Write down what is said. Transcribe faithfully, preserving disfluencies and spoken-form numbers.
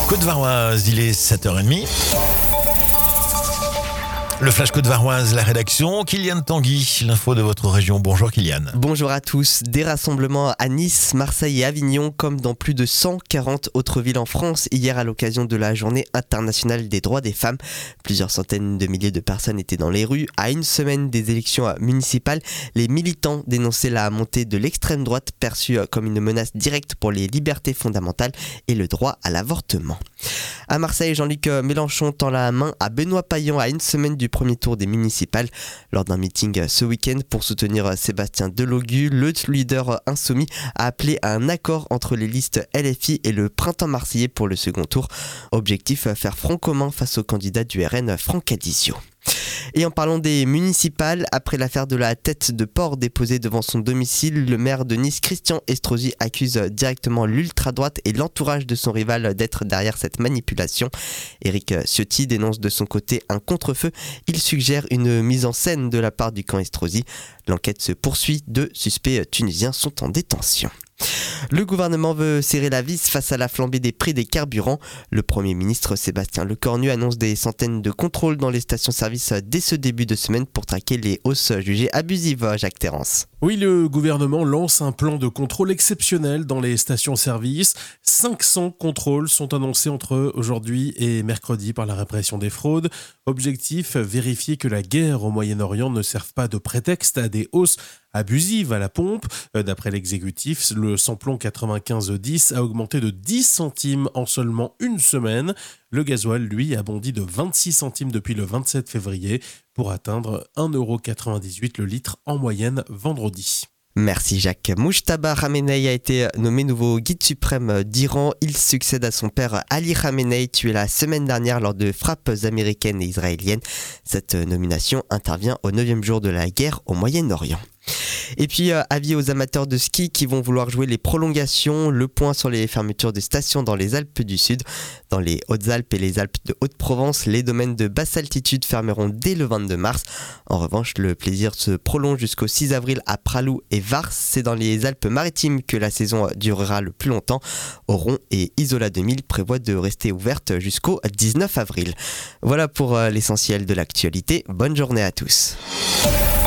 Côte-Varoise, il est sept heures trente. Le Flash Côte-Varoise, la rédaction, Kylian Tanguy, l'info de votre région. Bonjour Kylian. Bonjour à tous. Des rassemblements à Nice, Marseille et Avignon, comme dans plus de cent quarante autres villes en France, hier à l'occasion de la journée internationale des droits des femmes. Plusieurs centaines de milliers de personnes étaient dans les rues. À une semaine des élections municipales, les militants dénonçaient la montée de l'extrême droite, perçue comme une menace directe pour les libertés fondamentales et le droit à l'avortement. À Marseille, Jean-Luc Mélenchon tend la main à Benoît Payan à une semaine du premier tour des municipales. Lors d'un meeting ce week-end pour soutenir Sébastien Delogu, le leader insoumis a appelé à un accord entre les listes L F I et le Printemps Marseillais pour le second tour. Objectif, faire front commun face au candidat du R N, Franck Adizio. Et en parlant des municipales, après l'affaire de la tête de porc déposée devant son domicile, le maire de Nice, Christian Estrosi, accuse directement l'ultra-droite et l'entourage de son rival d'être derrière cette manipulation. Éric Ciotti dénonce de son côté un contre-feu. Il suggère une mise en scène de la part du camp Estrosi. L'enquête se poursuit. Deux suspects tunisiens sont en détention. Le gouvernement veut serrer la vis face à la flambée des prix des carburants. Le Premier ministre Sébastien Lecornu annonce des centaines de contrôles dans les stations-service dès ce début de semaine pour traquer les hausses jugées abusives, Jacques Terrance. Oui, le gouvernement lance un plan de contrôle exceptionnel dans les stations-service. cinq cents contrôles sont annoncés entre aujourd'hui et mercredi par la répression des fraudes. Objectif, vérifier que la guerre au Moyen-Orient ne serve pas de prétexte à des hausses abusive à la pompe. D'après l'exécutif, le samplon quatre-vingt-quinze dix a augmenté de dix centimes en seulement une semaine. Le gasoil, lui, a bondi de vingt-six centimes depuis le vingt-sept février pour atteindre un euro quatre-vingt-dix-huit le litre en moyenne vendredi. Merci Jacques. Mujtaba Khamenei a été nommé nouveau guide suprême d'Iran. Il succède à son père Ali Khamenei, tué la semaine dernière lors de frappes américaines et israéliennes. Cette nomination intervient au neuvième jour de la guerre au Moyen-Orient. Et puis, euh, avis aux amateurs de ski qui vont vouloir jouer les prolongations. Le point sur les fermetures des stations dans les Alpes du Sud. Dans les Hautes-Alpes et les Alpes de Haute-Provence, les domaines de basse altitude fermeront dès le vingt-deux mars. En revanche, le plaisir se prolonge jusqu'au six avril à Pralou et Vars. C'est dans les Alpes-Maritimes que la saison durera le plus longtemps. Oron et Isola deux mille prévoient de rester ouvertes jusqu'au dix-neuf avril. Voilà pour euh, l'essentiel de l'actualité. Bonne journée à tous.